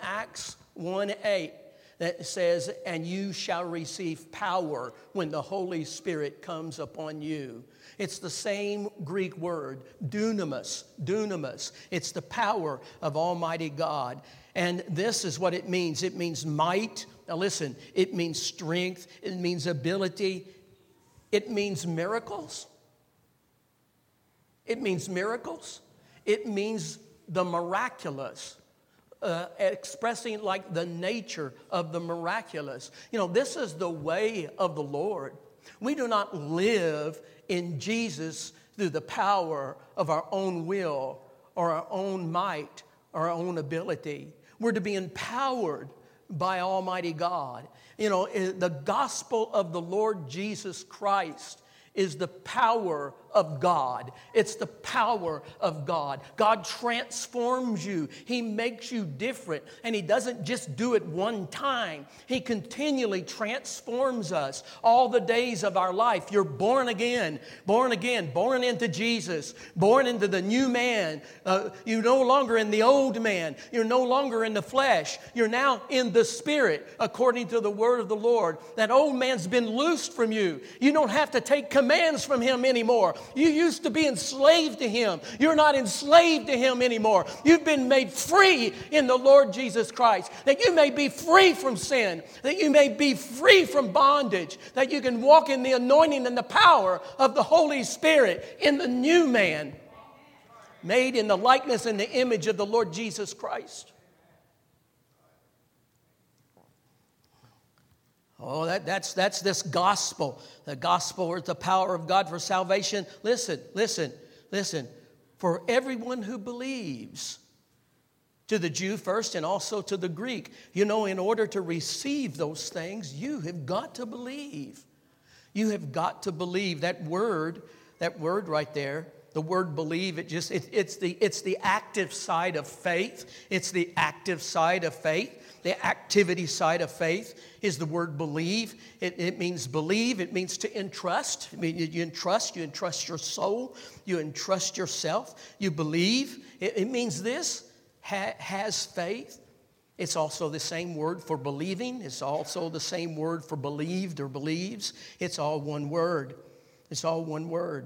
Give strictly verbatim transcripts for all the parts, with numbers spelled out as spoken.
Acts one eight that says, and you shall receive power when the Holy Spirit comes upon you. It's the same Greek word, dunamis, dunamis. It's the power of Almighty God. And this is what it means. It means might. Now listen, it means strength. It means ability. It means miracles. It means miracles. It means the miraculous. Uh, expressing like the nature of the miraculous. You know, this is the way of the Lord. We do not live in Jesus through the power of our own will or our own might or our own ability. We're to be empowered by Almighty God. You know, the gospel of the Lord Jesus Christ is the power of God. It's the power of God. God transforms you. He makes you different. And He doesn't just do it one time. He continually transforms us all the days of our life. You're born again, born again, born into Jesus, born into the new man. Uh, you're no longer in the old man. You're no longer in the flesh. You're now in the Spirit, according to the word of the Lord. That old man's been loosed from you. You don't have to take commands from him anymore. You used to be enslaved to him. You're not enslaved to him anymore. You've been made free in the Lord Jesus Christ. That you may be free from sin. That you may be free from bondage. That you can walk in the anointing and the power of the Holy Spirit in the new man, made in the likeness and the image of the Lord Jesus Christ. Oh, that, that's, that's this gospel. The gospel is the power of God for salvation. Listen, listen, listen. For everyone who believes, to the Jew first and also to the Greek. You know, in order to receive those things, you have got to believe. You have got to believe. That word, that word right there, the word believe, it just it, it's the it's the active side of faith. It's the active side of faith. The activity side of faith is the word believe. It, it means believe. It means to entrust. I mean, you entrust. You entrust your soul. You entrust yourself. You believe. It, it means this, ha, has faith. It's also the same word for believing. It's also the same word for believed or believes. It's all one word. It's all one word.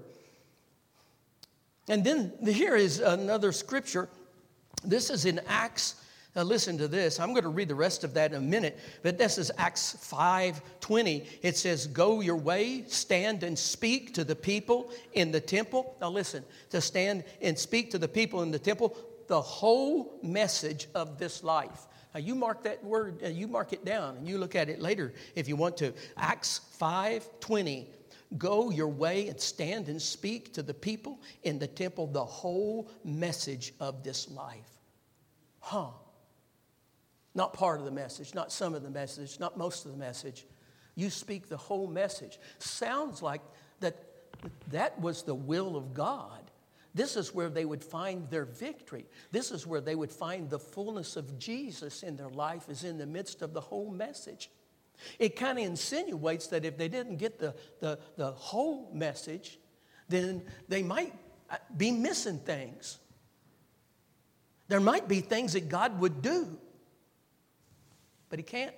And then here is another scripture. This is in Acts. Now listen to this. I'm going to read the rest of that in a minute. But this is Acts five twenty. It says, go your way, stand and speak to the people in the temple. Now listen, to stand and speak to the people in the temple, the whole message of this life. Now you mark that word, uh, you mark it down, and you look at it later if you want to. Acts five twenty. Go your way and stand and speak to the people in the temple, the whole message of this life. Huh. Not part of the message, not some of the message, not most of the message. You speak the whole message. Sounds like that that was the will of God. This is where they would find their victory. This is where they would find the fullness of Jesus in their life, is in the midst of the whole message. It kind of insinuates that if they didn't get the, the, the whole message, then they might be missing things. There might be things that God would do. But He can't,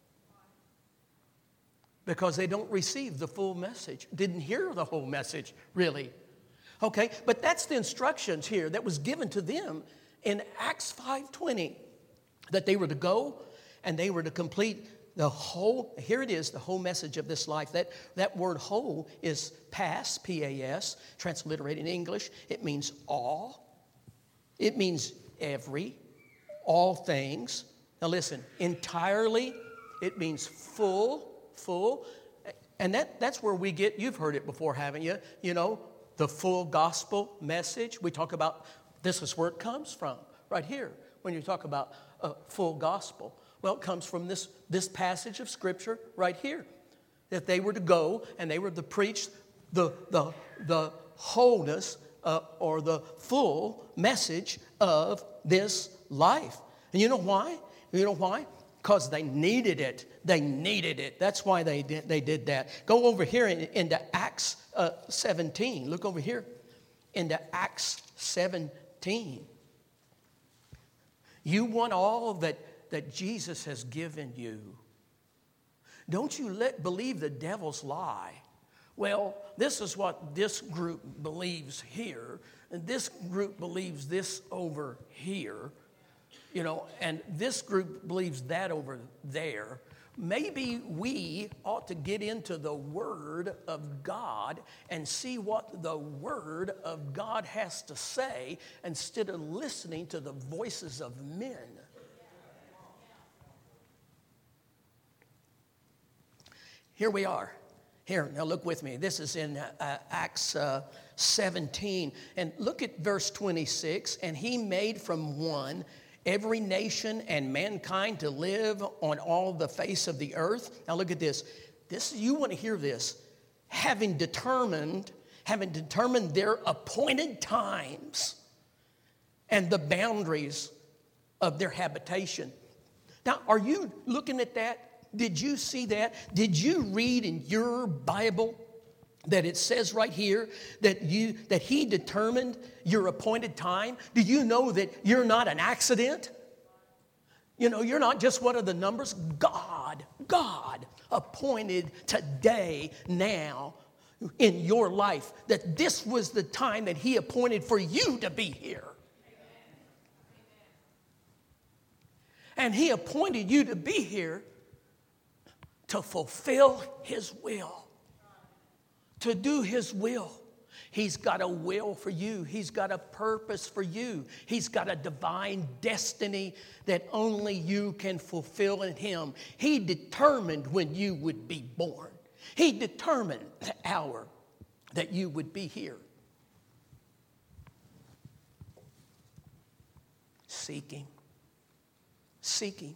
because they don't receive the full message. Didn't hear the whole message, really. Okay, but that's the instructions here that was given to them in Acts five twenty, that they were to go and they were to complete the whole, here it is, the whole message of this life. That, that word whole is pas, P A S, transliterated in English. It means all. It means every, all things. Now listen, entirely, it means full, full. And that, that's where we get, you've heard it before, haven't you? You know, the full gospel message. We talk about, this is where it comes from, right here, when you talk about uh, full gospel. Well, it comes from this, this passage of Scripture right here. That they were to go and they were to preach the, the, the wholeness uh, or the full message of this life. And you know why? You know why? Because they needed it. They needed it. That's why they did, they did that. Go over here in, into Acts uh, seventeen. Look over here into Acts seventeen. You want all that that Jesus has given you. Don't you let believe the devil's lie. Well, this is what this group believes here, and this group believes this over here, you know, and this group believes that over there. Maybe we ought to get into the Word of God and see what the Word of God has to say instead of listening to the voices of men. Here we are. Here, now look with me. This is in uh, Acts uh, seventeen. And look at verse twenty-six. And he made from one every nation and mankind to live on all the face of the earth. Now look at this. This, you want to hear this. Having determined, having determined their appointed times and the boundaries of their habitation. Now, are you looking at that? Did you see that? Did you read in your Bible that it says right here that you that he determined your appointed time? Do you know that you're not an accident? You know, you're not just one of the numbers. God, God appointed today, now, in your life, that this was the time that he appointed for you to be here. And he appointed you to be here to fulfill his will, to do his will. He's got a will for you. He's got a purpose for you. He's got a divine destiny that only you can fulfill in him. He determined when you would be born. He determined the hour that you would be here. Seeking, seeking.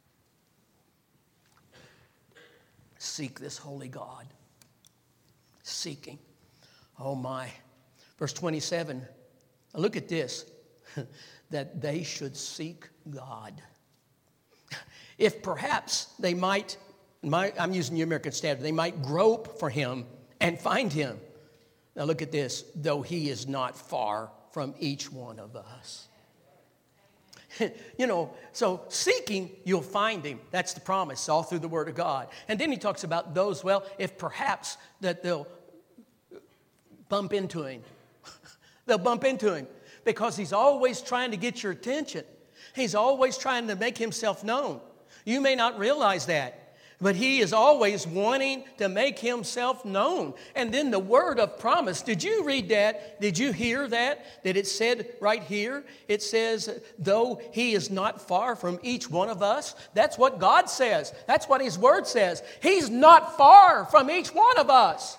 Seek this holy God. Seeking. Oh my. Verse twenty-seven. Look at this. That they should seek God. If perhaps they might, my, I'm using the American Standard, they might grope for him and find him. Now look at this. Though he is not far from each one of us. You know, so seeking, you'll find him. That's the promise all through the Word of God. And then he talks about those, well, if perhaps that they'll bump into him. They'll bump into him because he's always trying to get your attention. He's always trying to make himself known. You may not realize that, but he is always wanting to make himself known. And then the word of promise. Did you read that? Did you hear that? That it said right here, it says, though he is not far from each one of us. That's what God says. That's what his word says. He's not far from each one of us.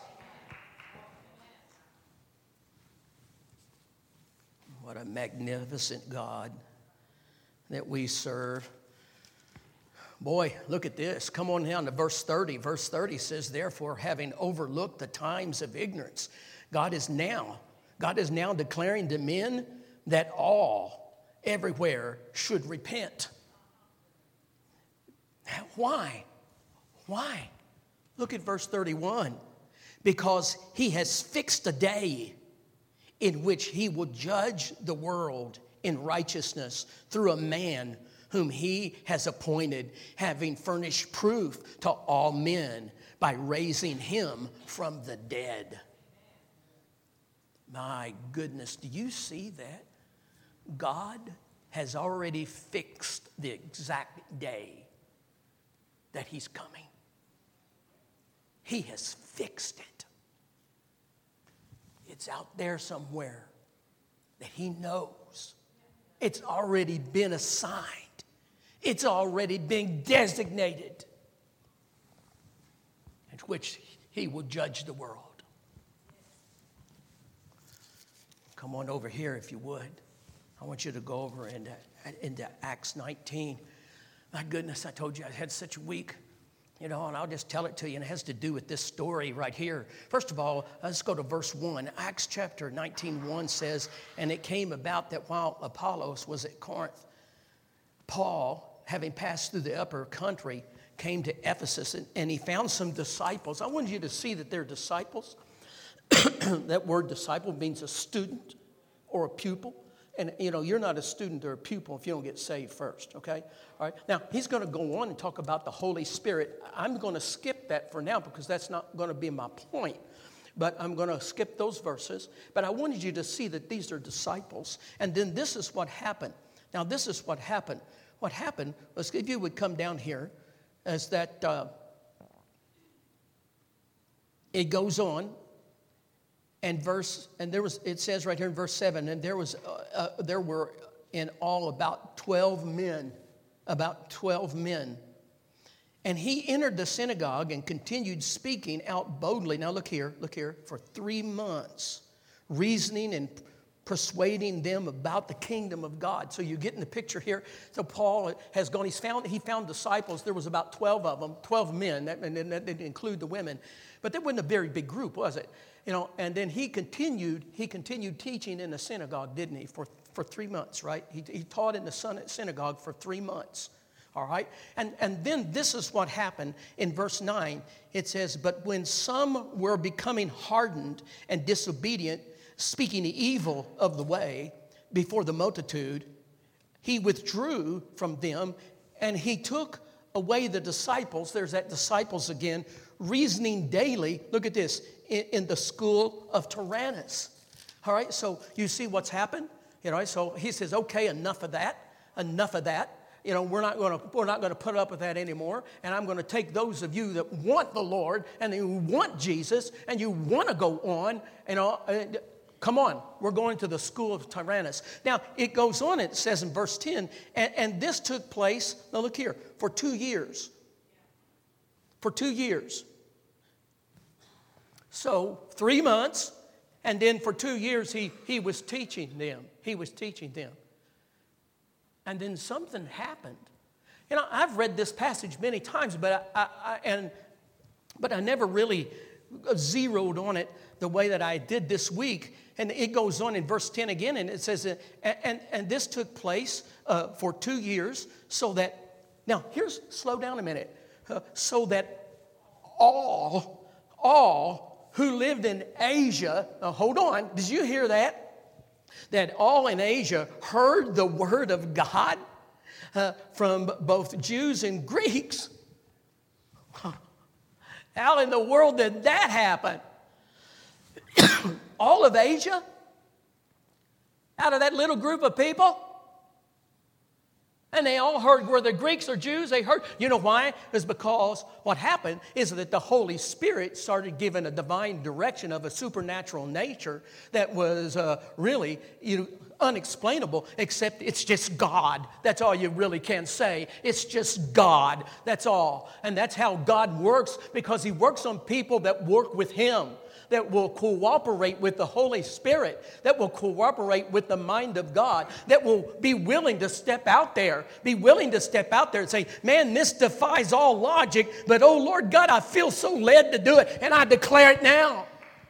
What a magnificent God that we serve. Boy, look at this. Come on down to verse thirty. Verse thirty says, therefore, having overlooked the times of ignorance, God is now, God is now declaring to men that all, everywhere, should repent. Why? Why? Look at verse thirty-one. Because he has fixed a day in which he will judge the world in righteousness through a man whom he has appointed, having furnished proof to all men by raising him from the dead. My goodness, do you see that? God has already fixed the exact day that he's coming. He has fixed it. It's out there somewhere that he knows. It's already been assigned. It's already been designated in which he will judge the world. Come on over here if you would. I want you to go over into, into Acts nineteen. My goodness, I told you I had such a week. You know, and I'll just tell it to you, and it has to do with this story right here. First of all, let's go to verse one. Acts chapter nineteen, one says, and it came about that while Apollos was at Corinth, Paul, having passed through the upper country, came to Ephesus, and, and he found some disciples. I want you to see that they're disciples. That word disciple means a student or a pupil. And, you know, you're not a student or a pupil if you don't get saved first, okay? All right. Now, he's going to go on and talk about the Holy Spirit. I'm going to skip that for now because that's not going to be my point. But I'm going to skip those verses. But I wanted you to see that these are disciples. And then this is what happened. Now, this is what happened. What happened was, if you would come down here, is that uh, it goes on. And verse, and there was, it says right here in verse seven, and there was, uh, uh, there were in all about twelve men, about twelve men. And he entered the synagogue and continued speaking out boldly. Now look here, look here, for three months, reasoning and persuading them about the kingdom of God. So you get in the picture here. So Paul has gone, he's found, he found disciples. There was about twelve of them, twelve men, that, and that didn't include the women. But that wasn't a very big group, was it? You know, and then he continued, he continued teaching in the synagogue, didn't he, for, for three months, right? He, he taught in the synagogue for three months, all right? And, and then this is what happened in verse nine. It says, but when some were becoming hardened and disobedient, speaking evil of the way before the multitude, he withdrew from them, and he took away the disciples. There's that disciples again, reasoning daily, look at this, in, in the school of Tyrannus. All right, so you see what's happened? You know, so he says, okay, enough of that, enough of that. You know, we're not going to we're not going to put up with that anymore. And I'm going to take those of you that want the Lord and you want Jesus and you want to go on, you know, come on, we're going to the school of Tyrannus. Now, it goes on, it says in verse ten, and, and this took place, now look here, for two years. For two years. So, three months, and then for two years he, he was teaching them. He was teaching them. And then something happened. You know, I've read this passage many times, but I, I, I and but I never really zeroed on it the way that I did this week. And it goes on in verse ten again, and it says, and, and, and this took place uh, for two years, so that, now here's, slow down a minute, uh, so that all, all who lived in Asia, now hold on, did you hear that? That all in Asia heard the word of God uh, from both Jews and Greeks. How in the world did that happen? All of Asia? Out of that little group of people? And they all heard, were the Greeks or Jews? They heard. You know why? It's because what happened is that the Holy Spirit started giving a divine direction of a supernatural nature that was uh, really you know, unexplainable, except it's just God. That's all you really can say. It's just God. That's all. And that's how God works, because He works on people that work with Him, that will cooperate with the Holy Spirit, that will cooperate with the mind of God, that will be willing to step out there, be willing to step out there and say, man, this defies all logic, but oh Lord God, I feel so led to do it, and I declare it now.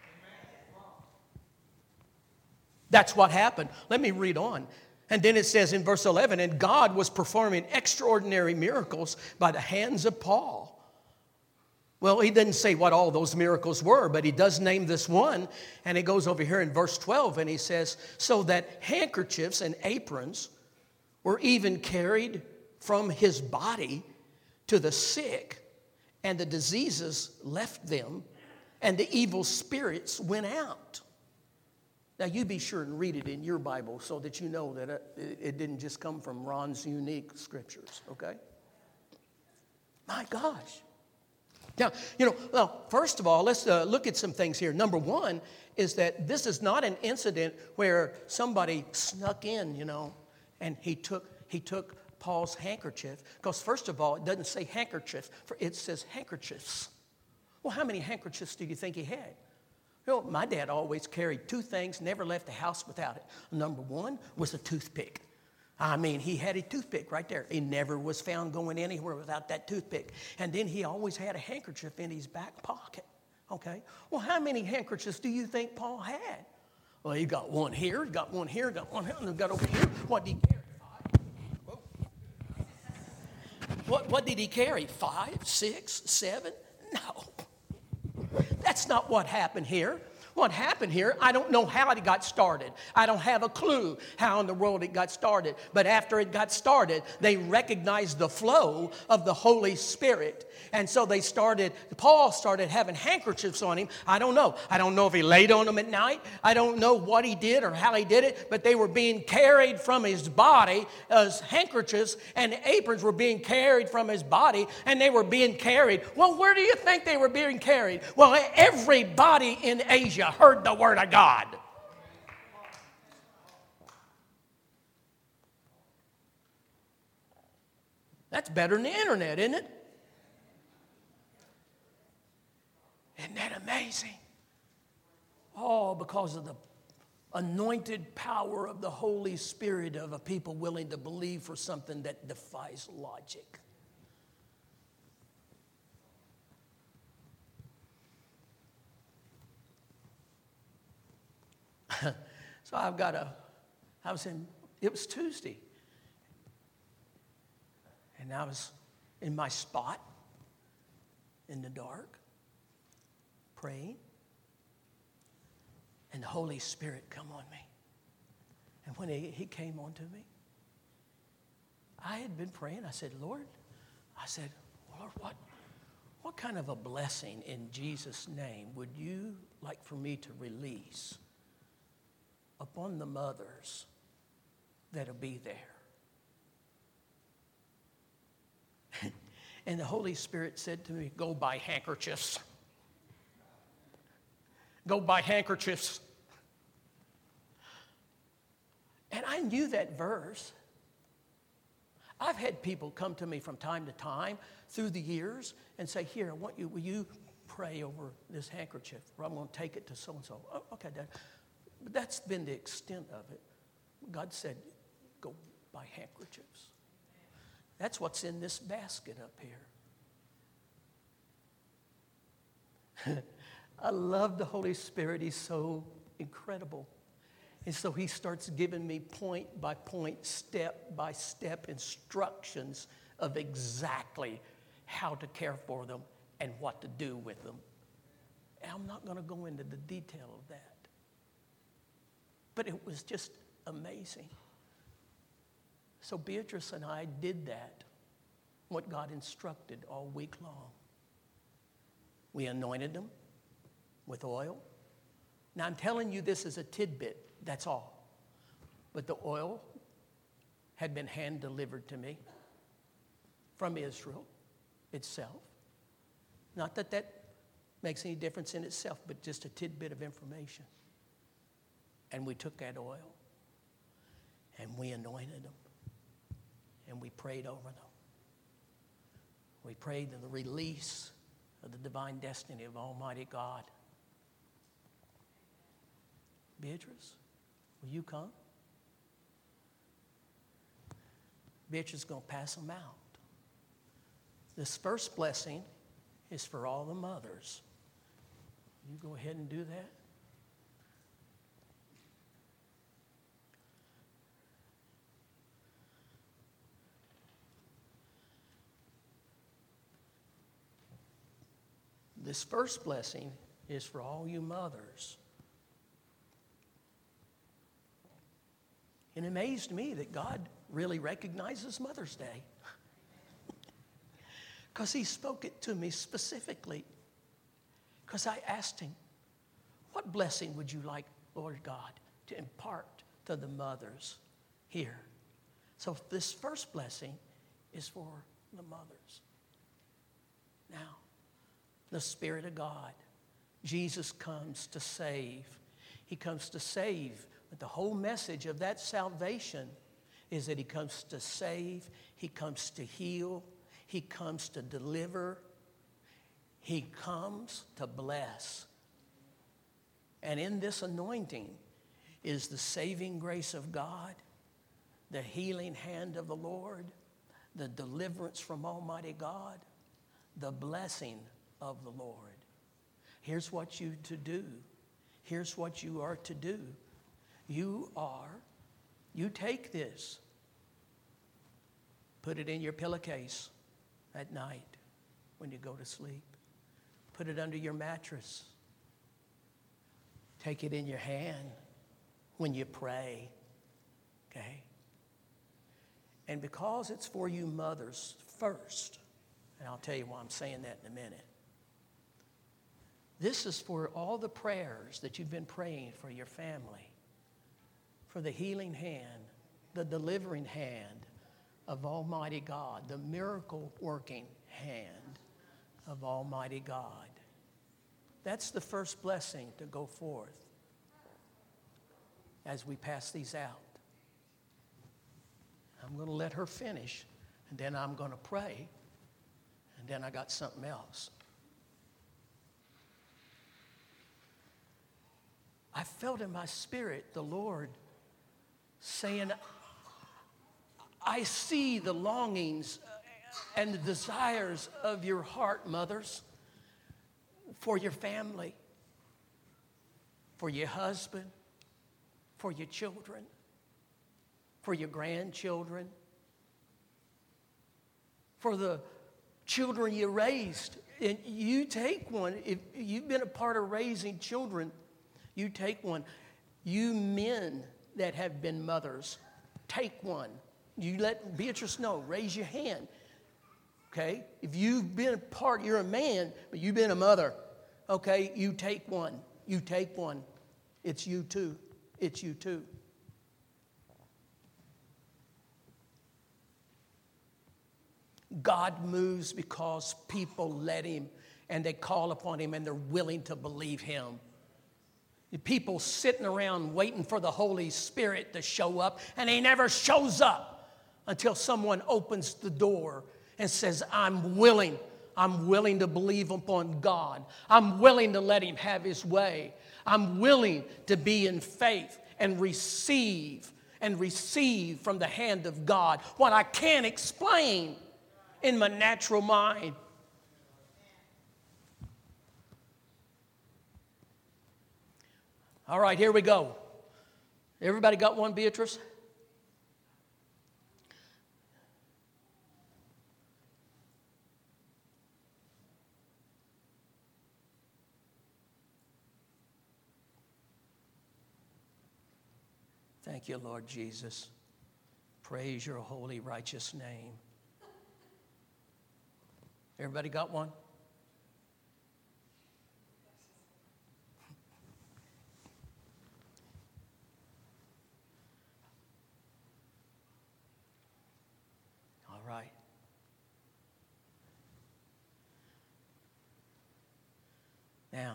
That's what happened. Let me read on. And then it says in verse eleven, and God was performing extraordinary miracles by the hands of Paul. Well, he didn't say what all those miracles were, but he does name this one. And it goes over here in verse twelve, and he says, so that handkerchiefs and aprons were even carried from his body to the sick, and the diseases left them, and the evil spirits went out. Now, you be sure and read it in your Bible so that you know that it, it didn't just come from Ron's unique scriptures, okay? My gosh. Now, you know, well, first of all, let's uh, look at some things here. Number one is that this is not an incident where somebody snuck in, you know, and he took he took Paul's handkerchief. Because first of all, it doesn't say handkerchief, for it says handkerchiefs. Well, how many handkerchiefs do you think he had? You know, my dad always carried two things, never left the house without it. Number one was a toothpick. I mean, he had a toothpick right there. He never was found going anywhere without that toothpick. And then he always had a handkerchief in his back pocket. Okay? Well, how many handkerchiefs do you think Paul had? Well, he got one here, got one here, got one here, and got over here. What did he carry? Five? Whoa. What, what did he carry? Five, six, seven? No. That's not what happened here. What happened here, I don't know how it got started. I don't have a clue how in the world it got started. But after it got started, they recognized the flow of the Holy Spirit. And so they started, Paul started having handkerchiefs on him. I don't know. I don't know if he laid on them at night. I don't know what he did or how he did it. But they were being carried from his body as handkerchiefs, and aprons were being carried from his body, and they were being carried. Well, where do you think they were being carried? Well, everybody in Asia heard the word of God. That's better than the internet, isn't it? Isn't that amazing? All because of the anointed power of the Holy Spirit of a people willing to believe for something that defies logic. So I've got a, I was in, it was Tuesday. And I was in my spot in the dark, praying. And the Holy Spirit come on me. And when he, he came onto me, I had been praying. I said, Lord, I said, Lord, what, what kind of a blessing in Jesus' name would you like for me to release upon the mothers that'll be there? And the Holy Spirit said to me, go buy handkerchiefs. Go buy handkerchiefs. And I knew that verse. I've had people come to me from time to time through the years and say, here, I want you, will you pray over this handkerchief? Or I'm going to take it to so-and-so. Oh, okay, Dad. But that's been the extent of it. God said, go buy handkerchiefs. That's what's in this basket up here. I love the Holy Spirit. He's so incredible. And so he starts giving me point by point, step by step instructions of exactly how to care for them and what to do with them. And I'm not going to go into the detail of that. But it was just amazing. So Beatrice and I did that, what God instructed all week long. We anointed them with oil. Now I'm telling you this is a tidbit, that's all. But the oil had been hand delivered to me from Israel itself. Not that that makes any difference in itself, but just a tidbit of information. And we took that oil and we anointed them and we prayed over them. We prayed in the release of the divine destiny of Almighty God. Beatrice, will you come? Beatrice is going to pass them out. This first blessing is for all the mothers. You go ahead and do that. This first blessing is for all you mothers. It amazed me that God really recognizes Mother's Day. Because he spoke it to me specifically. Because I asked him, what blessing would you like, Lord God, to impart to the mothers here? So this first blessing is for the mothers. Now, the Spirit of God. Jesus comes to save. He comes to save. But the whole message of that salvation is that he comes to save. He comes to heal. He comes to deliver. He comes to bless. And in this anointing is the saving grace of God, the healing hand of the Lord, the deliverance from Almighty God, the blessing of the Lord. Here's what you to do. Here's what you are to do. You are, you take this, put it in your pillowcase at night when you go to sleep. Put it under your mattress. Take it in your hand when you pray, okay? And because it's for you mothers first, and I'll tell you why I'm saying that in a minute. This is for all the prayers that you've been praying for your family, for the healing hand, the delivering hand of Almighty God, the miracle-working hand of Almighty God. That's the first blessing to go forth as we pass these out. I'm going to let her finish, and then I'm going to pray, and then I got something else. I felt in my spirit the Lord saying, I see the longings and the desires of your heart, mothers, for your family, for your husband, for your children, for your grandchildren, for the children you raised. And you take one. If you've been a part of raising children, you take one. You men that have been mothers, take one. You let Beatrice know. Raise your hand. Okay? If you've been a part, you're a man, but you've been a mother. Okay? You take one. You take one. It's you too. It's you too. God moves because people let him and they call upon him and they're willing to believe him. People sitting around waiting for the Holy Spirit to show up, and he never shows up until someone opens the door and says, I'm willing. I'm willing to believe upon God. I'm willing to let him have his way. I'm willing to be in faith and receive and receive from the hand of God what I can't explain in my natural mind. All right, here we go. Everybody got one, Beatrice? Thank you, Lord Jesus. Praise your holy, righteous name. Everybody got one? All right. Now,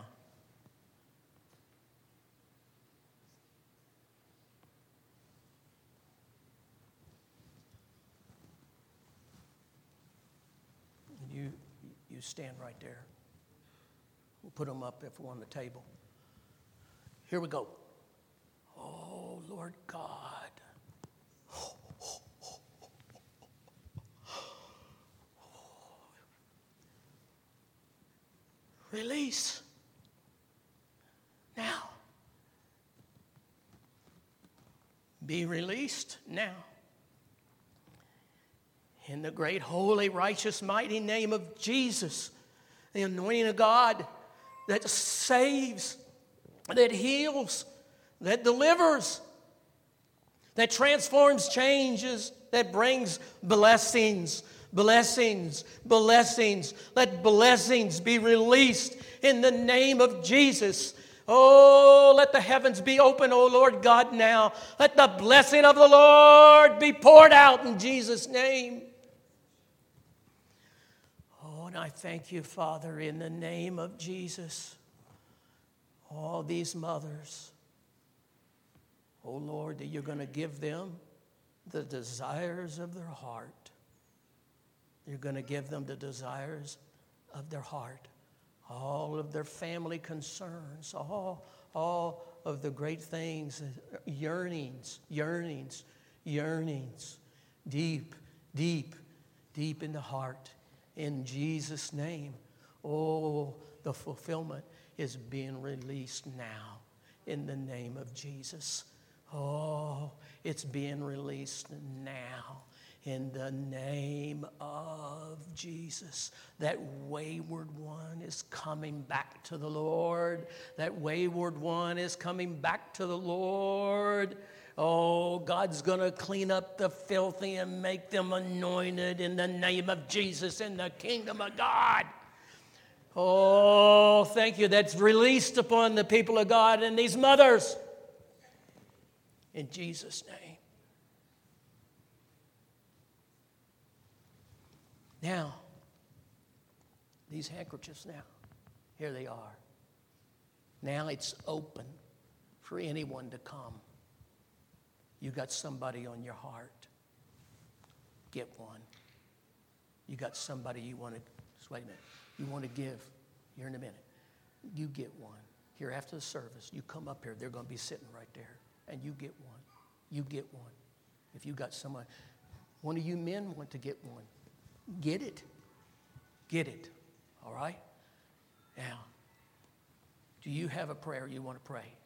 you you stand right there. We'll put them up if we're on the table. Here we go. Oh, Lord God. Release. Now. Be released now. In the great, holy, righteous, mighty name of Jesus, the anointing of God that saves, that heals, that delivers, that transforms, changes, that brings blessings, blessings, blessings. Let blessings be released in the name of Jesus. Oh, let the heavens be open, oh Lord God, now. Let the blessing of the Lord be poured out in Jesus' name. Oh, and I thank you, Father, in the name of Jesus. All these mothers, oh Lord, that you're going to give them the desires of their heart. You're going to give them the desires of their heart. All of their family concerns, all, all of the great things, yearnings, yearnings, yearnings, deep, deep, deep in the heart. In Jesus' name, oh, the fulfillment is being released now in the name of Jesus. Oh, it's being released now in the name of Jesus. That wayward one is coming back to the Lord. That wayward one is coming back to the Lord. Oh, God's going to clean up the filthy and make them anointed in the name of Jesus in the kingdom of God. Oh, thank you. That's released upon the people of God and these mothers. In Jesus' name. Now, these handkerchiefs now, here they are. Now it's open for anyone to come. You got somebody on your heart. Get one. You got somebody you want to, just wait a minute, you want to give here in a minute. You get one. Here after the service, you come up here, they're going to be sitting right there. And you get one. You get one. If you got someone, one of you men want to get one, get it. Get it. All right? Now, do you have a prayer you want to pray?